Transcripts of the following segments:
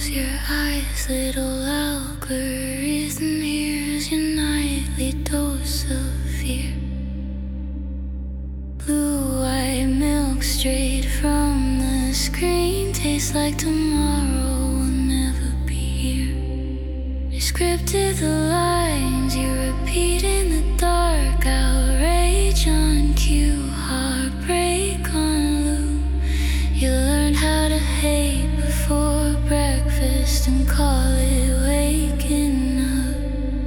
close your eyes, little algorithm here's your nightly dose of fear. Blue-white milk straight from the screen tastes like tomorrow will never be here. You scripted the lines you repeat in the dark, outrage on cue, heartbreak on loop. You learned how to hate before breakfast and call it waking up.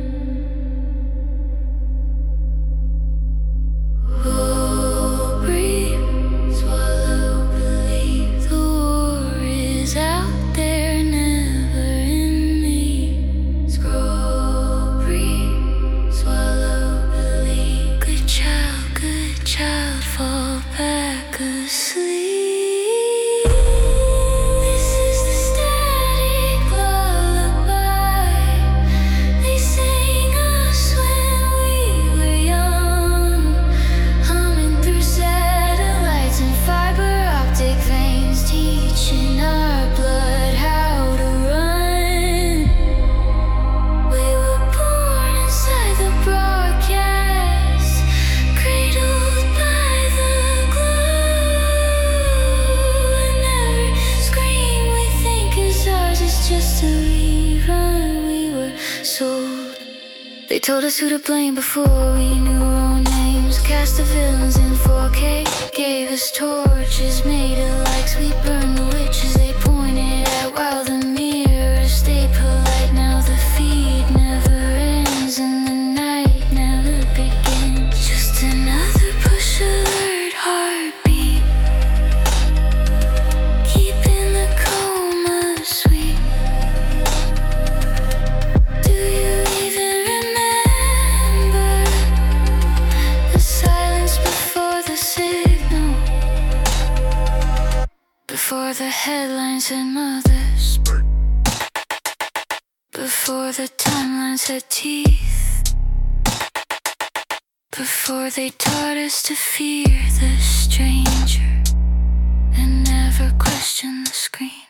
Oh, breathe, swallow, believe the war is out there, never in me. Scroll, breathe, swallow, believe. Good child, fall back asleep. They told us who to blame before we knew our own names. Cast the villains in 4K, gave us torches, made it like we burned the witches they pointed at while the mirrors stayed polite. Now the feed never ends and the night never begins. Just another push alert heartbeat, keeping the coma sweet. Do you even remember the silence before the signal? Before the headlines said mothers, before the timelines had teeth, before they taught us to fear the stranger and never question the screen.